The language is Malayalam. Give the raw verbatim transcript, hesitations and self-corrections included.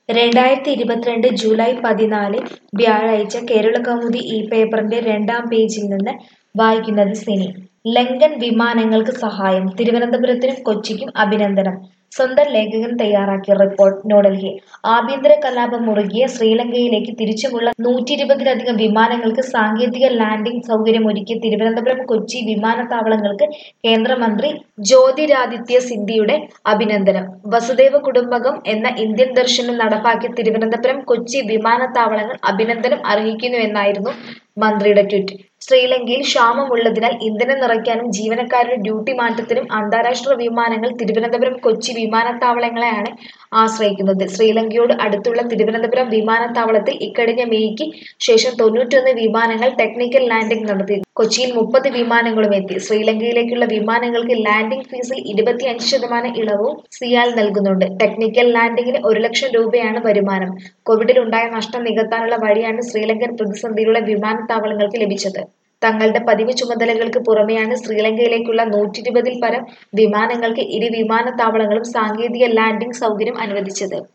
രണ്ടായിരത്തി ഇരുപത്തിരണ്ട് ജൂലൈ പതിനാല് വ്യാഴാഴ്ച കേരളകൗമുദി ഈ പേപ്പറിന്റെ രണ്ടാം പേജിൽ നിന്ന് വായിക്കുന്നത് സിനി. ലങ്കൻ വിമാനങ്ങൾക്ക് സഹായം, തിരുവനന്തപുരത്തിനും കൊച്ചിക്കും അഭിനന്ദനം. സ്വന്തം ലേഖകൻ തയ്യാറാക്കിയ റിപ്പോർട്ട്. ന്യൂഡൽഹി: ആഭ്യന്തര കലാപം മുറുകിയ ശ്രീലങ്കയിലേക്ക് തിരിച്ചുമുള്ള നൂറ്റിയിരുപതിലധികം വിമാനങ്ങൾക്ക് സാങ്കേതിക ലാൻഡിംഗ് സൗകര്യമൊരുക്കിയ തിരുവനന്തപുരം, കൊച്ചി വിമാനത്താവളങ്ങൾക്ക് കേന്ദ്രമന്ത്രി ജ്യോതിരാദിത്യ സിന്ധ്യയുടെ അഭിനന്ദനം. വസുധൈവ കുടുംബകം എന്ന ഇന്ത്യൻ ദർശനം നടപ്പാക്കിയ തിരുവനന്തപുരം, കൊച്ചി വിമാനത്താവളങ്ങൾ അഭിനന്ദനം അർഹിക്കുന്നുവെന്നായിരുന്നു മന്ത്രിയുടെ ട്വീറ്റ്. ശ്രീലങ്കയിൽ ക്ഷാമമുള്ളതിനാൽ ഇന്ധനം നിറയ്ക്കാനും ജീവനക്കാരുടെ ഡ്യൂട്ടി മാറ്റത്തിനും അന്താരാഷ്ട്ര വിമാനങ്ങൾ തിരുവനന്തപുരം, കൊച്ചി വിമാനത്താവളങ്ങളെയാണ് ആശ്രയിക്കുന്നത്. ശ്രീലങ്കയോട് അടുത്തുള്ള തിരുവനന്തപുരം വിമാനത്താവളത്തിൽ ഇക്കഴിഞ്ഞ മേയ്ക്ക് ശേഷം തൊണ്ണൂറ്റൊന്ന് വിമാനങ്ങൾ ടെക്നിക്കൽ ലാൻഡിംഗ് നടത്തി. കൊച്ചിയിൽ മുപ്പത് വിമാനങ്ങളും എത്തി. ശ്രീലങ്കയിലേക്കുള്ള വിമാനങ്ങൾക്ക് ലാൻഡിംഗ് ഫീസിൽ ഇരുപത്തിയഞ്ച് ശതമാനം ഇളവും സിയാൽ നൽകുന്നുണ്ട്. ടെക്നിക്കൽ ലാൻഡിംഗിന് ഒരു ലക്ഷം രൂപയാണ് വരുമാനം. കോവിഡിലുണ്ടായ നഷ്ടം നികത്താനുള്ള വഴിയാണ് ശ്രീലങ്കൻ പ്രതിസന്ധിയിലുള്ള വിമാനത്താവളങ്ങൾക്ക് ലഭിച്ചത്. തങ്ങളുടെ പതിവ് ചുമതലകൾക്ക് പുറമെയാണ് ശ്രീലങ്കയിലേക്കുള്ള നൂറ്റിയിരുപതിൽ പരം വിമാനങ്ങൾക്ക് ഇരു വിമാനത്താവളങ്ങളും സാങ്കേതിക ലാൻഡിംഗ് സൗകര്യം അനുവദിച്ചത്.